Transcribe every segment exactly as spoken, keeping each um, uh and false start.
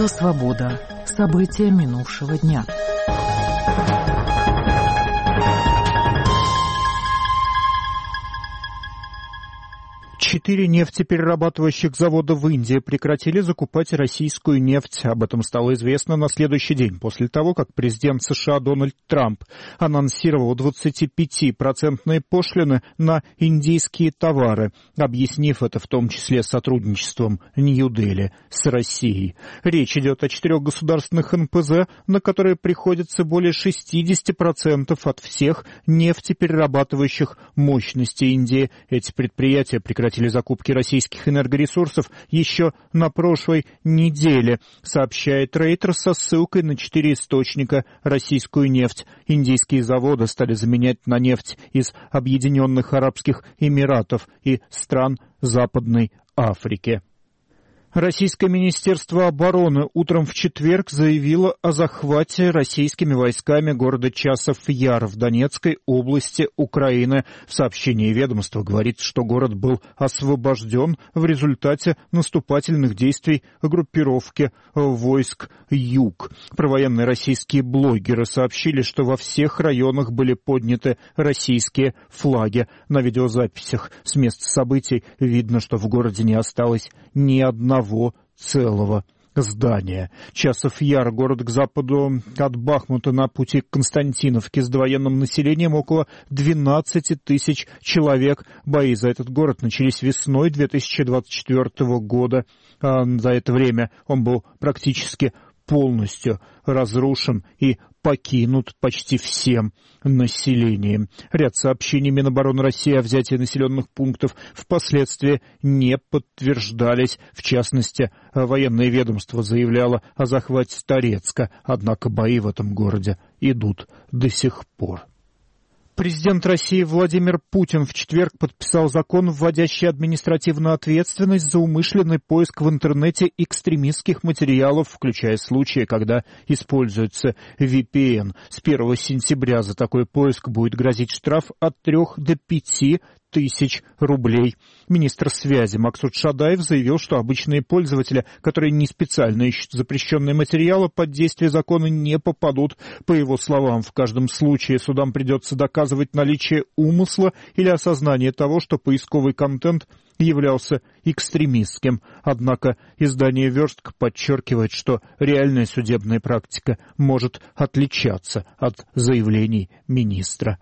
Радио «Свобода». События минувшего дня. Четыре нефтеперерабатывающих завода в Индии прекратили закупать российскую нефть. Об этом стало известно на следующий день, после того, как президент США Дональд Трамп анонсировал двадцатипятипроцентные пошлины на индийские товары, объяснив это в том числе сотрудничеством Нью-Дели с Россией. Речь идет о четырех государственных эн пэ зэ, на которые приходится более шестьдесят процентов от всех нефтеперерабатывающих мощностей Индии. Эти предприятия прекратили закупки российских энергоресурсов еще на прошлой неделе, сообщает Рейтер со ссылкой на четыре источника. Российскую нефть индийские заводы стали заменять на нефть из Объединенных Арабских Эмиратов и стран Западной Африки. Российское Министерство обороны утром в четверг заявило о захвате российскими войсками города Часов-Яр в Донецкой области Украины. В сообщении ведомства говорится, что город был освобожден в результате наступательных действий группировки войск «Юг». Провоенные российские блогеры сообщили, что во всех районах были подняты российские флаги. На видеозаписях с места событий видно, что в городе не осталось ни одного целого здания. Часов-Яр — город к западу от Бахмута на пути к Константиновке с довоенным населением около двенадцать тысяч человек. Бои за этот город начались весной две тысячи двадцать четвёртого года. А за это время он был практически полностью разрушен и покинут почти всем населением. Ряд сообщений Минобороны России о взятии населенных пунктов впоследствии не подтверждались. В частности, военное ведомство заявляло о захвате Торецка, однако бои в этом городе идут до сих пор. Президент России Владимир Путин в четверг подписал закон, вводящий административную ответственность за умышленный поиск в интернете экстремистских материалов, включая случаи, когда используется ви пи эн. С первого сентября за такой поиск будет грозить штраф от трех до пяти тысяч рублей. Министр связи Максут Шадаев заявил, что обычные пользователи, которые не специально ищут запрещенные материалы, под действие закона не попадут. По его словам, в каждом случае судам придется доказывать наличие умысла или осознание того, что поисковый контент являлся экстремистским. Однако издание «Верстка» подчеркивает, что реальная судебная практика может отличаться от заявлений министра.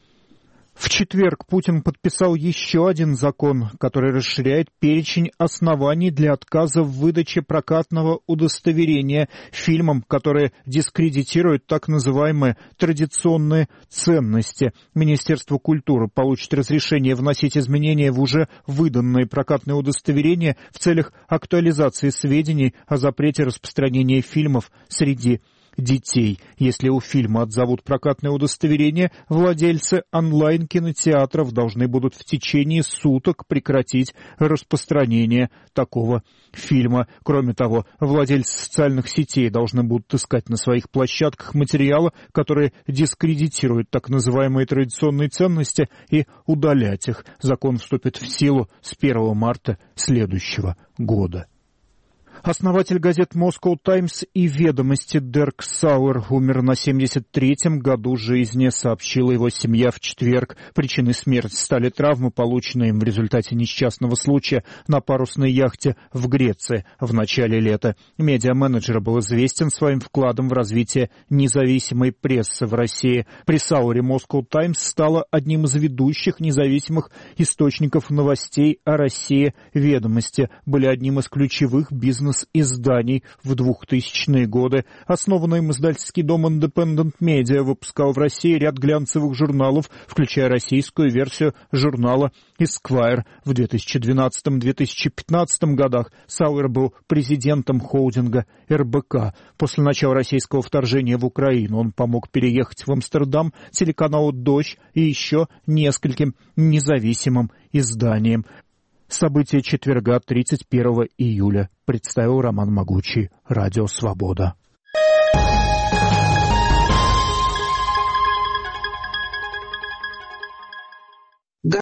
В четверг Путин подписал еще один закон, который расширяет перечень оснований для отказа в выдаче прокатного удостоверения фильмам, которые дискредитируют так называемые традиционные ценности. Министерство культуры получит разрешение вносить изменения в уже выданные прокатные удостоверения в целях актуализации сведений о запрете распространения фильмов среди детей. Если у фильма отзовут прокатное удостоверение, владельцы онлайн-кинотеатров должны будут в течение суток прекратить распространение такого фильма. Кроме того, владельцы социальных сетей должны будут искать на своих площадках материалы, которые дискредитируют так называемые традиционные ценности, и удалять их. Закон вступит в силу с первого марта следующего года. Основатель газет «Moscow Times» и «Ведомости» Дерк Сауэр умер на семьдесят третьем году жизни, сообщила его семья в четверг. Причиной смерти стали травмы, полученные им в результате несчастного случая на парусной яхте в Греции в начале лета. Медиа-менеджер был известен своим вкладом в развитие независимой прессы в России. При Сауэре «Moscow Times» стала одним из ведущих независимых источников новостей о России. «Ведомости» были одним из ключевых бизнес изданий в двухтысячные годы. Основанный им издательский дом Independent Media выпускал в России ряд глянцевых журналов, включая российскую версию журнала Esquire. В две тысячи двенадцатом — две тысячи пятнадцатом годах Сауэр был президентом холдинга эр бэ ка. После начала российского вторжения в Украину он помог переехать в Амстердам телеканалу «Дождь» и еще нескольким независимым изданиям. События четверга, тридцать первого июля, представил Роман Могучий, Радио «Свобода».